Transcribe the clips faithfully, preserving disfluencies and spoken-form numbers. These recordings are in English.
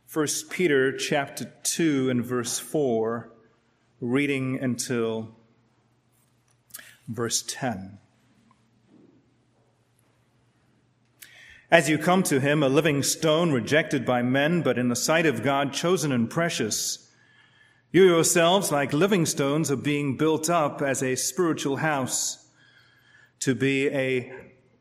First Peter chapter two and verse four, reading until verse ten. As you come to him, a living stone rejected by men, but in the sight of God chosen and precious, you yourselves, like living stones, are being built up as a spiritual house to be a,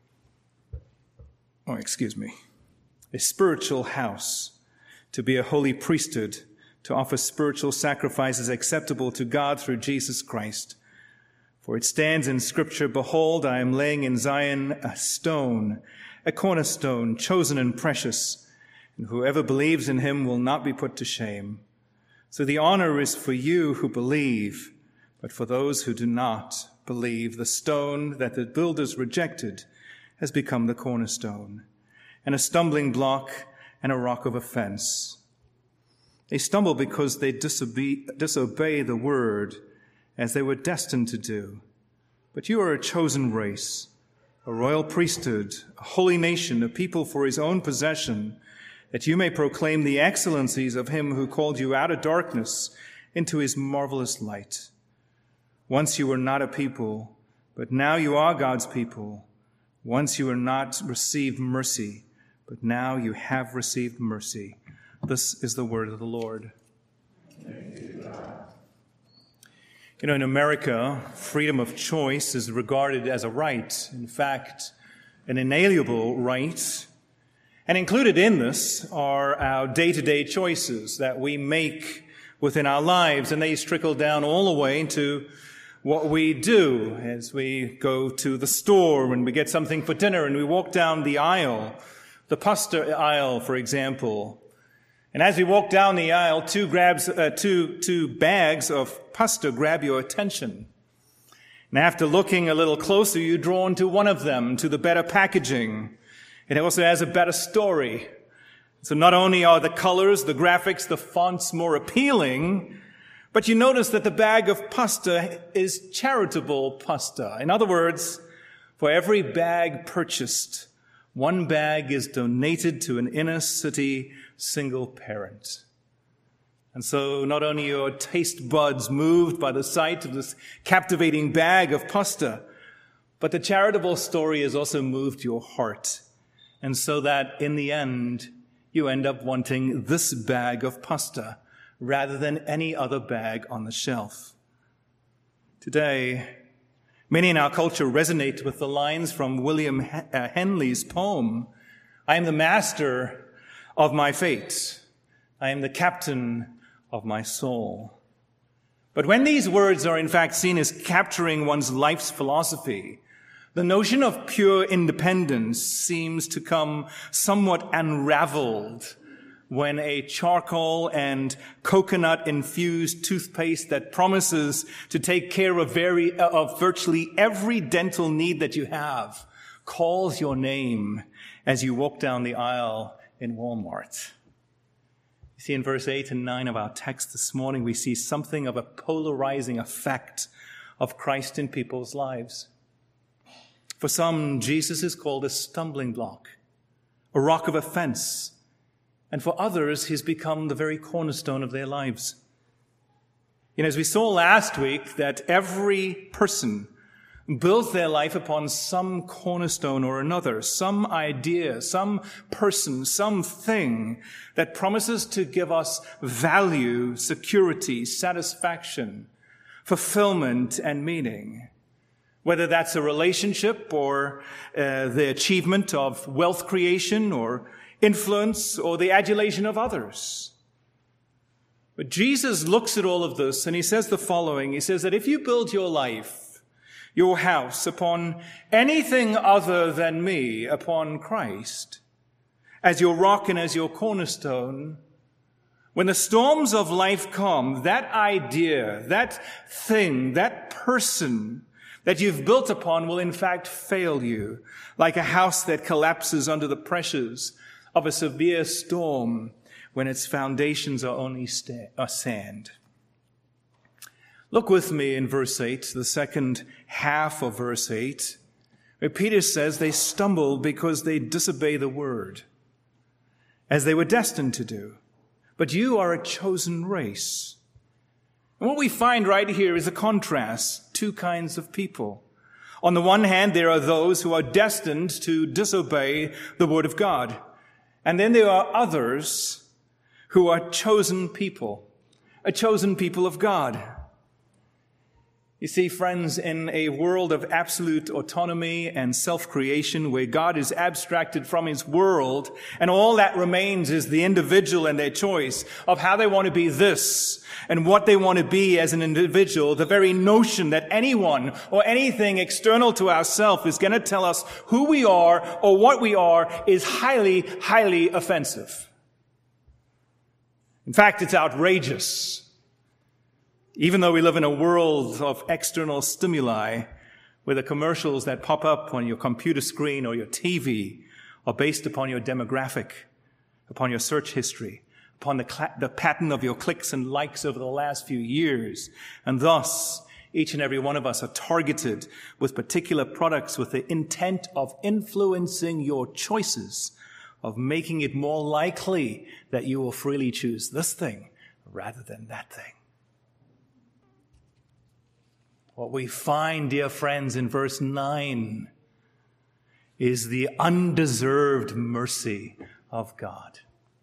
oh, excuse me, a spiritual house, to be a holy priesthood, to offer spiritual sacrifices acceptable to God through Jesus Christ. For it stands in Scripture, behold, I am laying in Zion a stone, a cornerstone, chosen and precious, and whoever believes in him will not be put to shame. So the honor is for you who believe, but for those who do not believe, the stone that the builders rejected has become the cornerstone, and a stumbling block and a rock of offense. They stumble because they disobey, disobey the word as they were destined to do. But you are a chosen race, a royal priesthood, a holy nation, a people for his own possession, that you may proclaim the excellencies of him who called you out of darkness into his marvelous light. Once you were not a people, but now you are God's people. Once you were not received mercy, but now you have received mercy. This is the word of the Lord. You know, in America, freedom of choice is regarded as a right. In fact, an inalienable right. And included in this are our day-to-day choices that we make within our lives, and they trickle down all the way to what we do as we go to the store, when we get something for dinner, and we walk down the aisle, the pasta aisle, for example. And as we walk down the aisle, two grabs, uh, two, two bags of pasta grab your attention. And after looking a little closer, you're drawn to one of them, to the better packaging. It also has a better story. So not only are the colors, the graphics, the fonts more appealing, but you notice that the bag of pasta is charitable pasta. In other words, for every bag purchased, one bag is donated to an inner city single parent. And so not only are your taste buds moved by the sight of this captivating bag of pasta, but the charitable story has also moved your heart. And so that in the end, you end up wanting this bag of pasta rather than any other bag on the shelf. Today, many in our culture resonate with the lines from William Henley's poem, I am the master of my fate. I am the captain of my soul. But when these words are in fact seen as capturing one's life's philosophy, the notion of pure independence seems to come somewhat unraveled when a charcoal and coconut-infused toothpaste that promises to take care of, very, of virtually every dental need that you have calls your name as you walk down the aisle in Walmart. You see, in verse eight and nine of our text this morning, we see something of a polarizing effect of Christ in people's lives. For some, Jesus is called a stumbling block, a rock of offense. And for others, he's become the very cornerstone of their lives. You know, as we saw last week, that every person builds their life upon some cornerstone or another, some idea, some person, something that promises to give us value, security, satisfaction, fulfillment, and meaning. Whether that's a relationship or uh, the achievement of wealth creation or influence or the adulation of others. But Jesus looks at all of this and he says the following. He says that if you build your life, your house, upon anything other than me, upon Christ, as your rock and as your cornerstone, when the storms of life come, that idea, that thing, that person that you've built upon will in fact fail you, like a house that collapses under the pressures of a severe storm when its foundations are only sta- are sand. Look with me in verse eight, the second half of verse eight, where Peter says they stumbled because they disobey the word, as they were destined to do. but you are a chosen race. And what we find right here is a contrast, two kinds of people. On the one hand, there are those who are destined to disobey the word of God. And then there are others who are chosen people, a chosen people of God. You see, friends, in a world of absolute autonomy and self-creation where God is abstracted from his world and all that remains is the individual and their choice of how they want to be this and what they want to be as an individual, the very notion that anyone or anything external to ourselves is going to tell us who we are or what we are is highly, highly offensive. In fact, it's outrageous. Even though we live in a world of external stimuli where the commercials that pop up on your computer screen or your T V are based upon your demographic, upon your search history, upon the, cl- the pattern of your clicks and likes over the last few years. And thus, each and every one of us are targeted with particular products with the intent of influencing your choices, of making it more likely that you will freely choose this thing rather than that thing. What we find, dear friends, in verse nine is the undeserved mercy of God.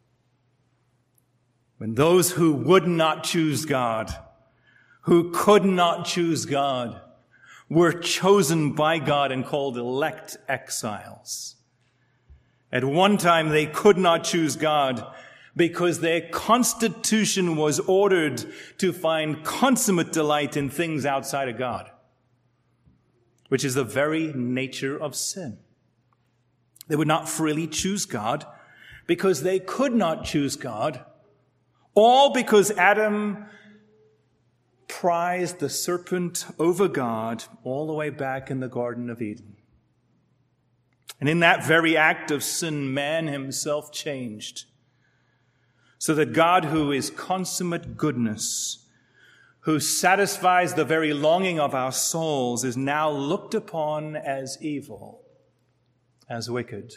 When those who would not choose God, who could not choose God, were chosen by God and called elect exiles. At one time, they could not choose God because their constitution was ordered to find consummate delight in things outside of God, which is the very nature of sin. They would not freely choose God because they could not choose God, all because Adam prized the serpent over God all the way back in the Garden of Eden. And in that very act of sin, man himself changed, so that God, who is consummate goodness, who satisfies the very longing of our souls, is now looked upon as evil, as wicked.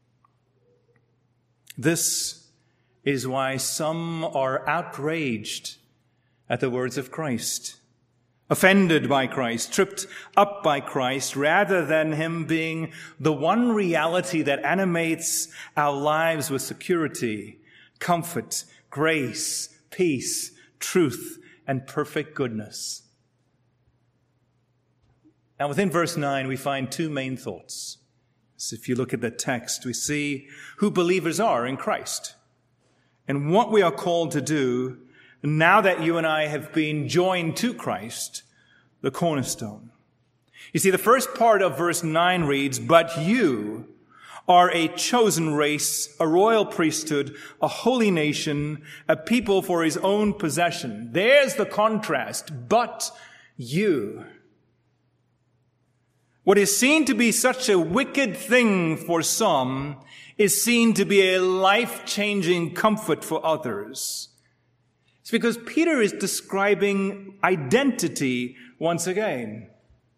This is why some are outraged at the words of Christ, offended by Christ, tripped up by Christ, rather than him being the one reality that animates our lives with security, comfort, grace, peace, truth, and perfect goodness. Now, within verse nine, we find two main thoughts. So if you look at the text, we see who believers are in Christ and what we are called to do now that you and I have been joined to Christ, the cornerstone. You see, the first part of verse nine reads, "But you are a chosen race, a royal priesthood, a holy nation, a people for his own possession." There's the contrast. But you. What is seen to be such a wicked thing for some is seen to be a life-changing comfort for others. It's because Peter is describing identity once again.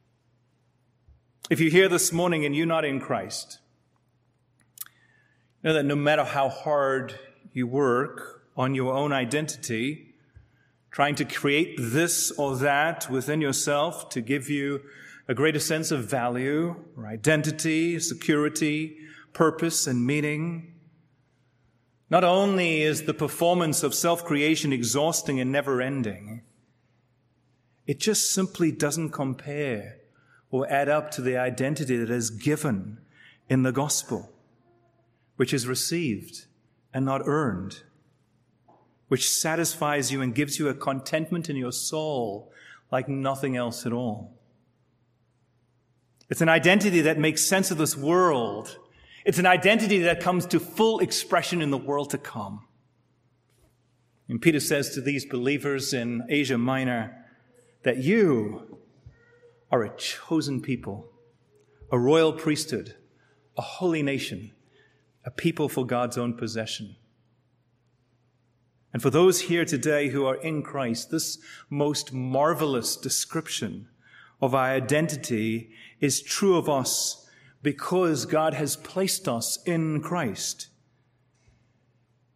If you're here this morning and you're not in Christ, you know that no matter how hard you work on your own identity, trying to create this or that within yourself to give you a greater sense of value or identity, security, purpose, and meaning, not only is the performance of self-creation exhausting and never-ending, it just simply doesn't compare or add up to the identity that is given in the gospel, which is received and not earned, which satisfies you and gives you a contentment in your soul like nothing else at all. It's an identity that makes sense of this world. It's an identity that comes to full expression in the world to come. And Peter says to these believers in Asia Minor that you are a chosen people, a royal priesthood, a holy nation, a people for God's own possession. And for those here today who are in Christ, this most marvelous description of our identity is true of us because God has placed us in Christ.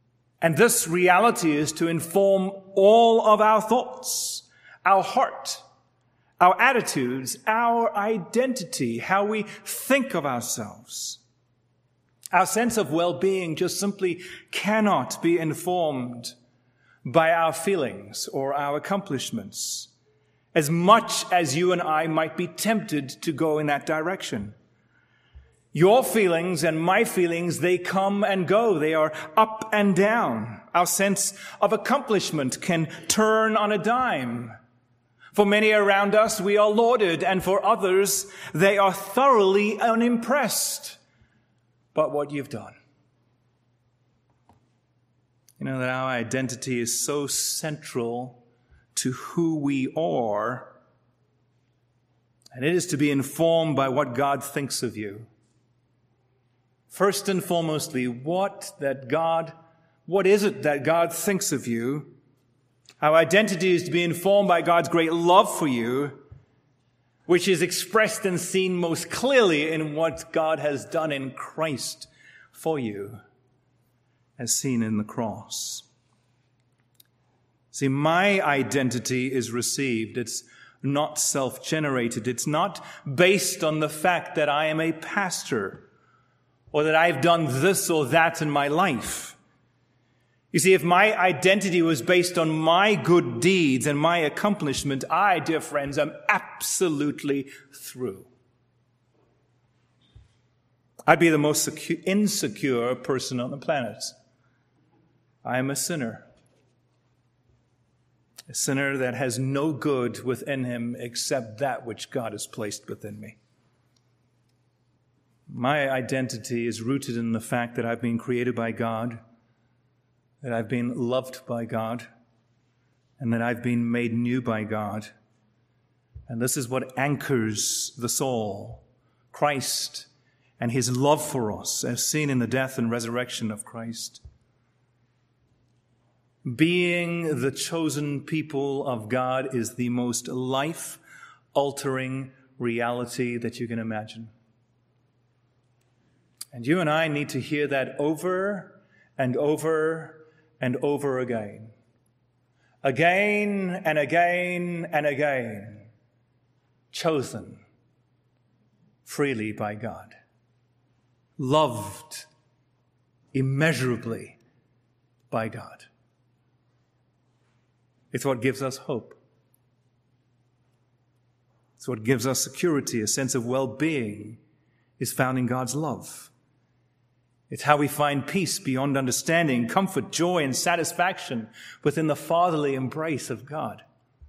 And this reality is to inform all of our thoughts, our heart, our attitudes, our identity, how we think of ourselves. Our sense of well-being just simply cannot be informed by our feelings or our accomplishments, as much as you and I might be tempted to go in that direction. Your feelings and my feelings, they come and go. They are up and down. Our sense of accomplishment can turn on a dime. For many around us, we are lauded, and for others, they are thoroughly unimpressed by what you've done. You know that our identity is so central to who we are, and it is to be informed by what God thinks of you. First and foremostly, what that God, what is it that God thinks of you? Our identity is to be informed by God's great love for you, which is expressed and seen most clearly in what God has done in Christ for you, as seen in the cross. See, my identity is received. It's not self-generated. It's not based on the fact that I am a pastor or that I've done this or that in my life. You see, if my identity was based on my good deeds and my accomplishment, I, dear friends, am absolutely through. I'd be the most secure, insecure person on the planet. I am a sinner. A sinner that has no good within him except that which God has placed within me. My identity is rooted in the fact that I've been created by God, that I've been loved by God, and that I've been made new by God. And this is what anchors the soul, Christ and his love for us, as seen in the death and resurrection of Christ. Being the chosen people of God is the most life-altering reality that you can imagine. And you and I need to hear that over and over and over again. Again and again and again. Chosen freely by God. Loved immeasurably by God. It's what gives us hope. It's what gives us security, a sense of well-being is found in God's love. It's how we find peace beyond understanding, comfort, joy, and satisfaction within the fatherly embrace of God.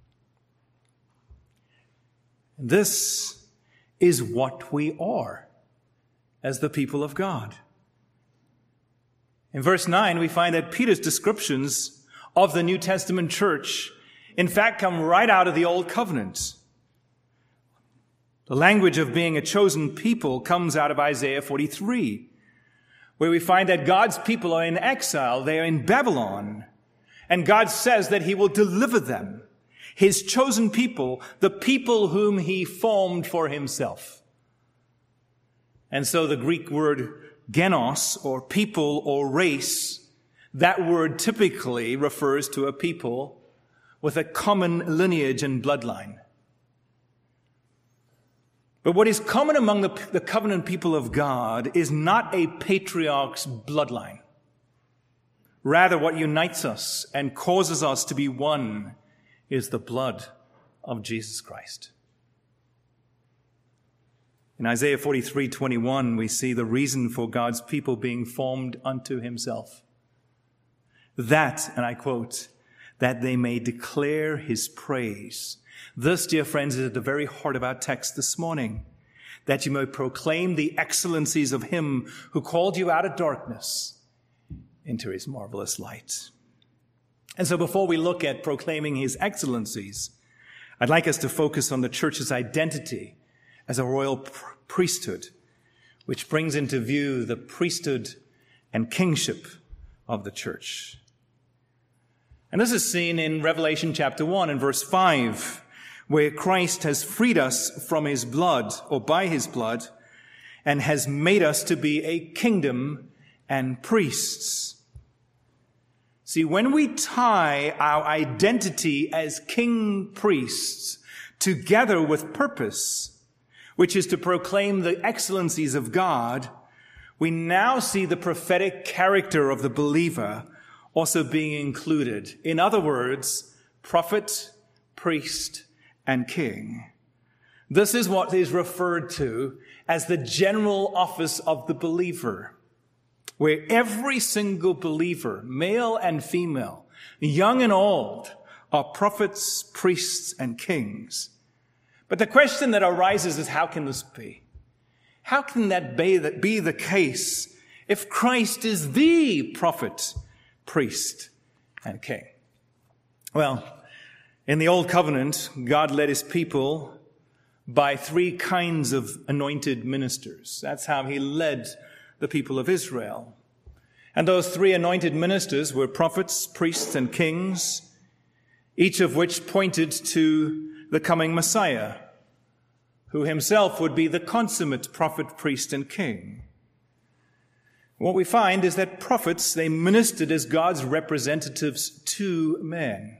And this is what we are as the people of God. In verse nine, we find that Peter's descriptions of the New Testament church, in fact, come right out of the Old Covenant. The language of being a chosen people comes out of Isaiah forty-three, where we find that God's people are in exile. They are in Babylon. And God says that he will deliver them, his chosen people, the people whom he formed for himself. And so the Greek word genos, or people or race, that word typically refers to a people with a common lineage and bloodline. But what is common among the, the covenant people of God is not a patriarch's bloodline. Rather, what unites us and causes us to be one is the blood of Jesus Christ. In Isaiah forty-three twenty-one, we see the reason for God's people being formed unto himself. That, and I quote, that they may declare his praise. This, dear friends, is at the very heart of our text this morning, that you may proclaim the excellencies of him who called you out of darkness into his marvelous light. And so before we look at proclaiming his excellencies, I'd like us to focus on the church's identity as a royal pr- priesthood, which brings into view the priesthood and kingship of the church. And this is seen in Revelation chapter one and verse five, where Christ has freed us from his blood, or by his blood, and has made us to be a kingdom and priests. See, when we tie our identity as king priests together with purpose, which is to proclaim the excellencies of God, we now see the prophetic character of the believer also being included. In other words, prophet, priest, and king. This is what is referred to as the general office of the believer, where every single believer, male and female, young and old, are prophets, priests, and kings. But the question that arises is, how can this be? How can that be the case if Christ is the prophet, priest, and king? Well, in the Old Covenant, God led his people by three kinds of anointed ministers. That's how he led the people of Israel. And those three anointed ministers were prophets, priests, and kings, each of which pointed to the coming Messiah, who himself would be the consummate prophet, priest, and king. What we find is that prophets, they ministered as God's representatives to men.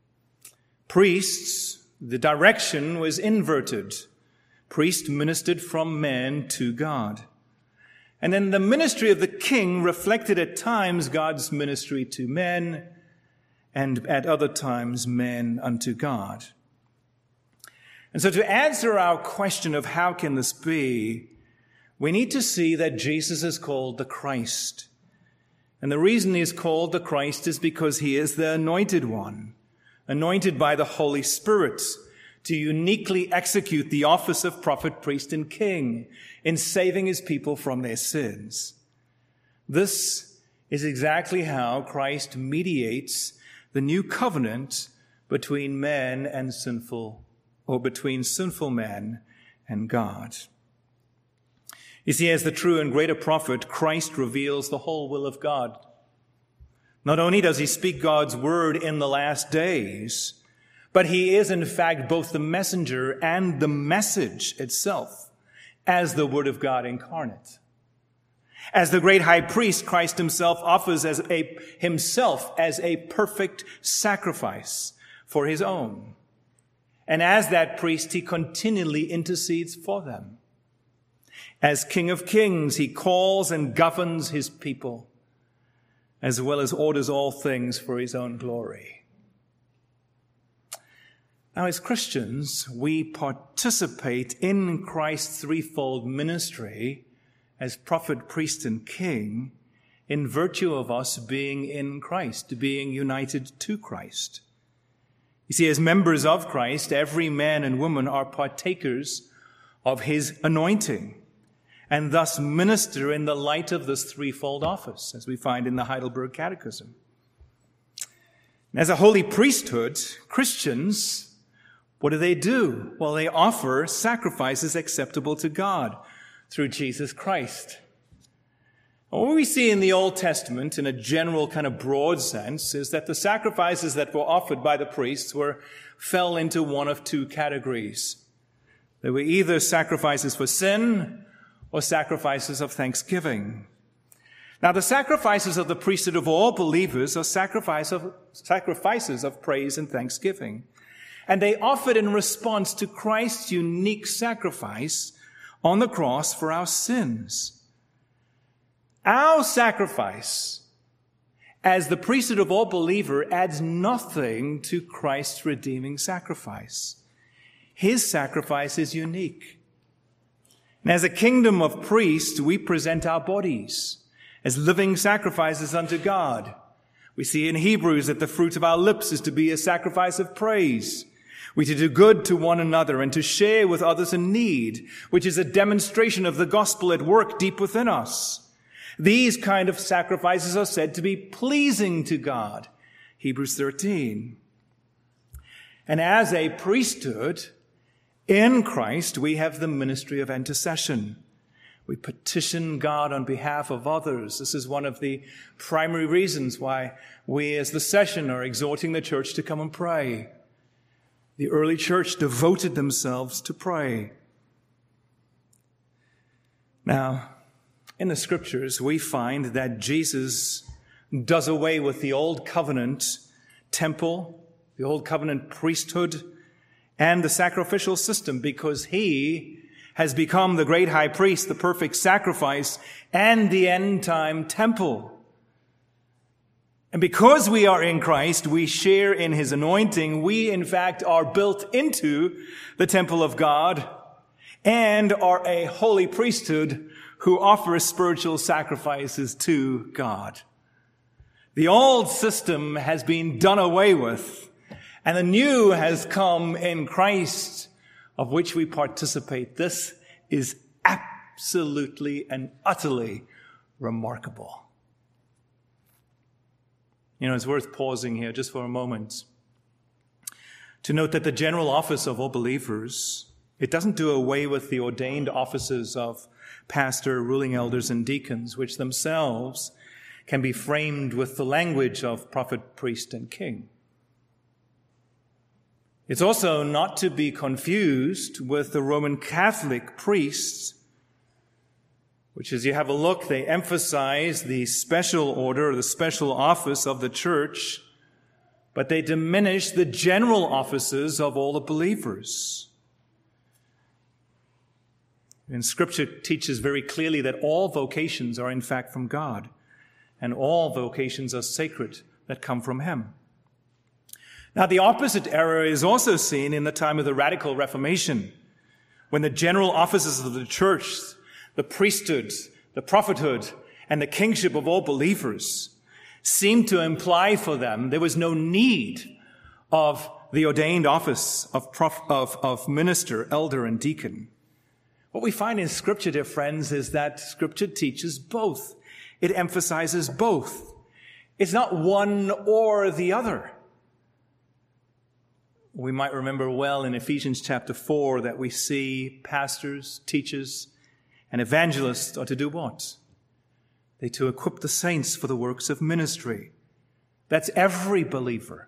Priests, the direction was inverted. Priest ministered from man to God. And then the ministry of the king reflected at times God's ministry to men, and at other times men unto God. And so to answer our question of how can this be, we need to see that Jesus is called the Christ. And the reason he is called the Christ is because he is the anointed one, anointed by the Holy Spirit to uniquely execute the office of prophet, priest, and king in saving his people from their sins. This is exactly how Christ mediates the new covenant between man and sinful, or between sinful man and God. You see, as the true and greater prophet, Christ reveals the whole will of God. Not only does he speak God's word in the last days, but he is in fact both the messenger and the message itself as the word of God incarnate. As the great high priest, Christ himself offers as a, himself as a perfect sacrifice for his own. And as that priest, he continually intercedes for them. As King of Kings, he calls and governs his people, as well as orders all things for his own glory. Now, as Christians, we participate in Christ's threefold ministry as prophet, priest, and king in virtue of us being in Christ, being united to Christ. You see, as members of Christ, every man and woman are partakers of his anointing and thus minister in the light of this threefold office, as we find in the Heidelberg Catechism. And as a holy priesthood, Christians, what do they do? Well, they offer sacrifices acceptable to God through Jesus Christ. What we see in the Old Testament, in a general kind of broad sense, is that the sacrifices that were offered by the priests were fell into one of two categories. They were either sacrifices for sin or sacrifices of thanksgiving. Now, the sacrifices of the priesthood of all believers are sacrifice of, sacrifices of praise and thanksgiving. And they offered in response to Christ's unique sacrifice on the cross for our sins. Our sacrifice as the priesthood of all believer adds nothing to Christ's redeeming sacrifice. His sacrifice is unique. And as a kingdom of priests, we present our bodies as living sacrifices unto God. We see in Hebrews that the fruit of our lips is to be a sacrifice of praise. We to do good to one another and to share with others in need, which is a demonstration of the gospel at work deep within us. These kind of sacrifices are said to be pleasing to God. Hebrews thirteen. And as a priesthood in Christ, we have the ministry of intercession. We petition God on behalf of others. This is one of the primary reasons why we as the session are exhorting the church to come and pray. The early church devoted themselves to pray. Now, in the scriptures, we find that Jesus does away with the old covenant temple, the old covenant priesthood, and the sacrificial system, because he has become the great high priest, the perfect sacrifice, and the end-time temple. And because we are in Christ, we share in his anointing. We, in fact, are built into the temple of God and are a holy priesthood who offers spiritual sacrifices to God. The old system has been done away with, and the new has come in Christ, of which we participate. This is absolutely and utterly remarkable. You know, it's worth pausing here just for a moment to note that the general office of all believers, it doesn't do away with the ordained offices of pastor, ruling elders, and deacons, which themselves can be framed with the language of prophet, priest, and king. It's also not to be confused with the Roman Catholic priests, which, as you have a look, they emphasize the special order or the special office of the church, but they diminish the general offices of all the believers. And Scripture teaches very clearly that all vocations are in fact from God, and all vocations are sacred that come from him. Now, the opposite error is also seen in the time of the Radical Reformation, when the general offices of the church, the priesthood, the prophethood, and the kingship of all believers seemed to imply for them there was no need of the ordained office of, prof, of, of minister, elder, and deacon. What we find in Scripture, dear friends, is that Scripture teaches both. It emphasizes both. It's not one or the other. We might remember well in Ephesians chapter four that we see pastors, teachers, and evangelists are to do what? They to equip the saints for the works of ministry. That's every believer.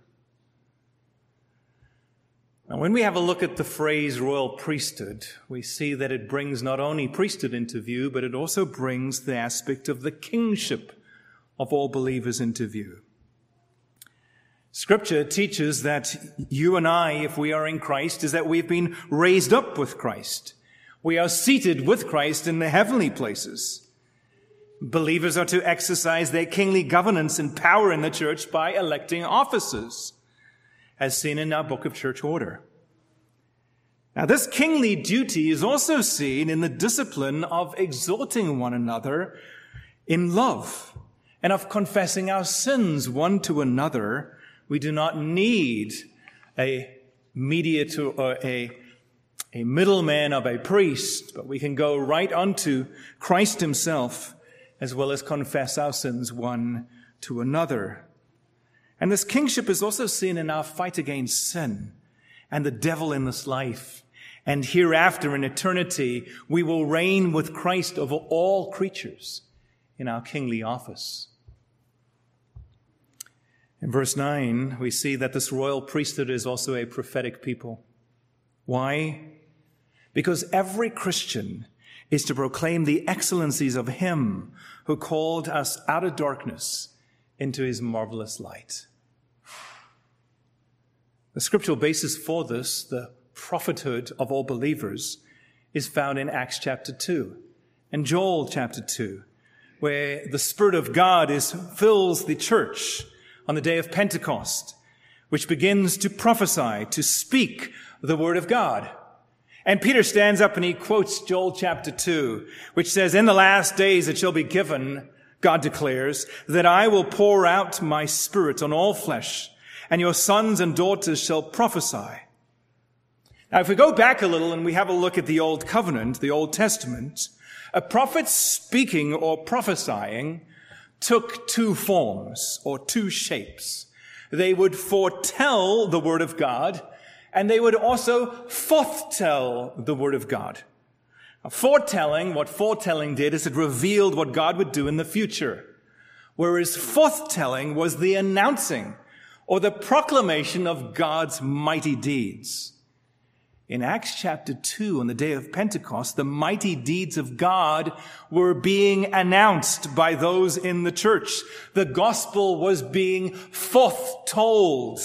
Now, when we have a look at the phrase royal priesthood, we see that it brings not only priesthood into view, but it also brings the aspect of the kingship of all believers into view. Scripture teaches that you and I, if we are in Christ, is that we've been raised up with Christ. We are seated with Christ in the heavenly places. Believers are to exercise their kingly governance and power in the church by electing officers, as seen in our Book of Church Order. Now, this kingly duty is also seen in the discipline of exhorting one another in love and of confessing our sins one to another. We do not need a mediator or a, a middleman of a priest, but we can go right unto Christ himself, as well as confess our sins one to another. And this kingship is also seen in our fight against sin and the devil in this life. And hereafter in eternity, we will reign with Christ over all creatures in our kingly office. In verse nine, we see that this royal priesthood is also a prophetic people. Why? Because every Christian is to proclaim the excellencies of him who called us out of darkness into his marvelous light. The scriptural basis for this, the prophethood of all believers, is found in Acts chapter two and Joel chapter two, where the Spirit of God is fills the church on the day of Pentecost, which begins to prophesy, to speak the word of God. And Peter stands up and he quotes Joel chapter two, which says, "In the last days it shall be given, God declares, that I will pour out my Spirit on all flesh, and your sons and daughters shall prophesy." Now, if we go back a little and we have a look at the Old Covenant, the Old Testament, a prophet speaking or prophesying took two forms or two shapes. They would foretell the word of God, and they would also forthtell the word of God. Now, foretelling, what foretelling did is it revealed what God would do in the future, whereas forthtelling was the announcing or the proclamation of God's mighty deeds. In Acts chapter two, on the day of Pentecost, the mighty deeds of God were being announced by those in the church. The gospel was being foretold.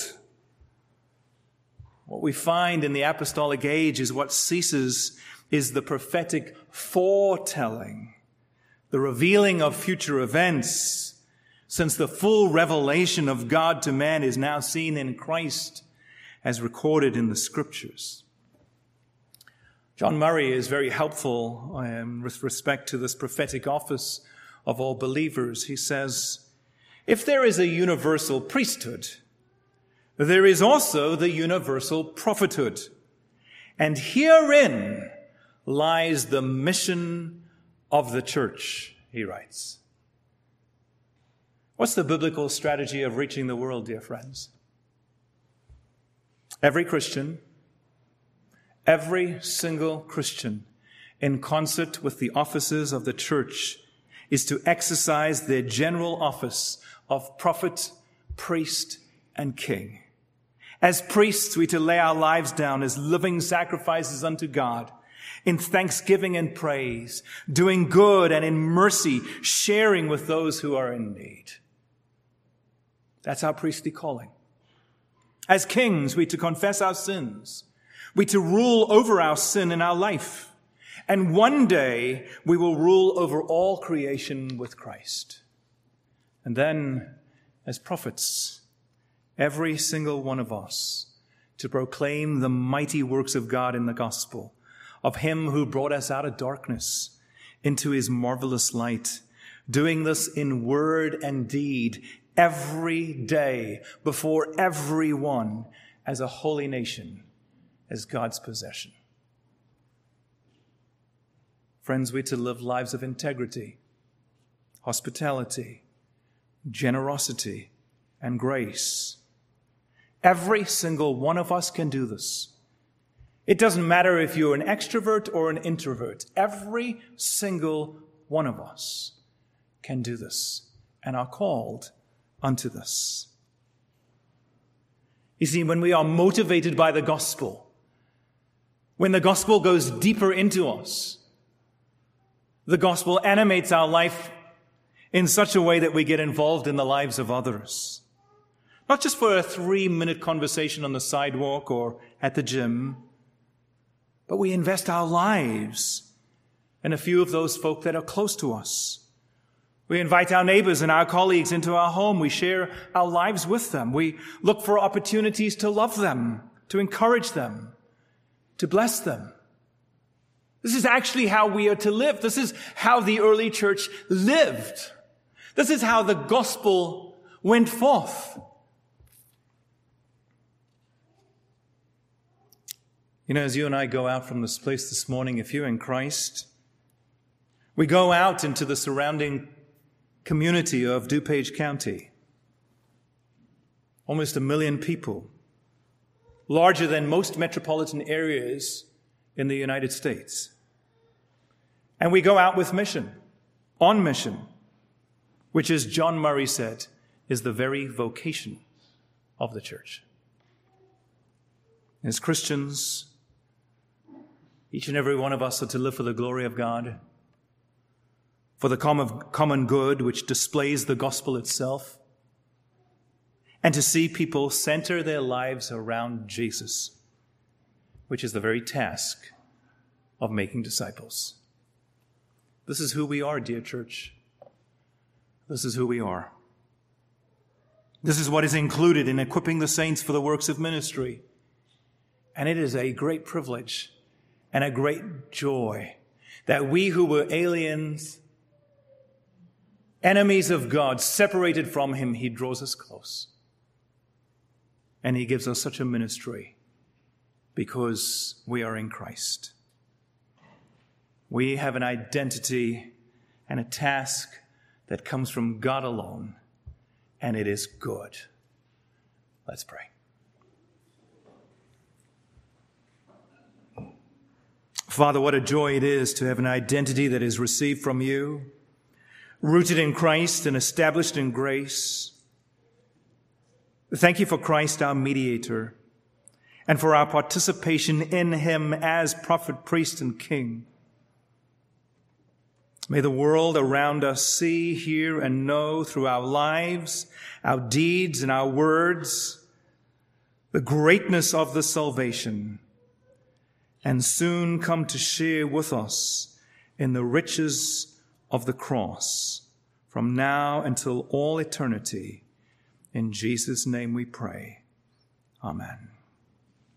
What we find in the apostolic age is what ceases is the prophetic foretelling, the revealing of future events, since the full revelation of God to man is now seen in Christ as recorded in the Scriptures. John Murray is very helpful um, with respect to this prophetic office of all believers. He says, if there is a universal priesthood, there is also the universal prophethood. And herein lies the mission of the church, he writes. What's the biblical strategy of reaching the world, dear friends? Every Christian, every single Christian, in concert with the officers of the church, is to exercise their general office of prophet, priest, and king. As priests, we are to lay our lives down as living sacrifices unto God, in thanksgiving and praise, doing good and in mercy, sharing with those who are in need. That's our priestly calling. As kings, we are to confess our sins. We are to rule over our sin in our life. And one day, we will rule over all creation with Christ. And then, as prophets, every single one of us, to proclaim the mighty works of God in the gospel, of him who brought us out of darkness into his marvelous light, doing this in word and deed every day before everyone as a holy nation, as God's possession. Friends, we're to live lives of integrity, hospitality, generosity, and grace. Every single one of us can do this. It doesn't matter if you're an extrovert or an introvert. Every single one of us can do this and are called unto this. You see, when we are motivated by the gospel, when the gospel goes deeper into us, the gospel animates our life in such a way that we get involved in the lives of others. Not just for a three-minute conversation on the sidewalk or at the gym, but we invest our lives in a few of those folk that are close to us. We invite our neighbors and our colleagues into our home. We share our lives with them. We look for opportunities to love them, to encourage them, to bless them. This is actually how we are to live. This is how the early church lived. This is how the gospel went forth. You know, as you and I go out from this place this morning, if you're in Christ, we go out into the surrounding community of DuPage County. Almost a million people, larger than most metropolitan areas in the United States. And we go out with mission, on mission, which, as John Murray said, is the very vocation of the church. As Christians, each and every one of us are to live for the glory of God, for the common good which displays the gospel itself, and to see people center their lives around Jesus, which is the very task of making disciples. This is who we are, dear church. This is who we are. This is what is included in equipping the saints for the works of ministry. And it is a great privilege and a great joy that we who were aliens, enemies of God, separated from him, he draws us close. And he gives us such a ministry because we are in Christ. We have an identity and a task that comes from God alone, and it is good. Let's pray. Father, what a joy it is to have an identity that is received from you, rooted in Christ and established in grace. Thank you for Christ, our mediator. and for our participation in him as prophet, priest, and king. May the world around us see, hear, and know through our lives, our deeds, and our words the greatness of the salvation, and soon come to share with us in the riches of the cross from now until all eternity. In Jesus' name we pray. Amen.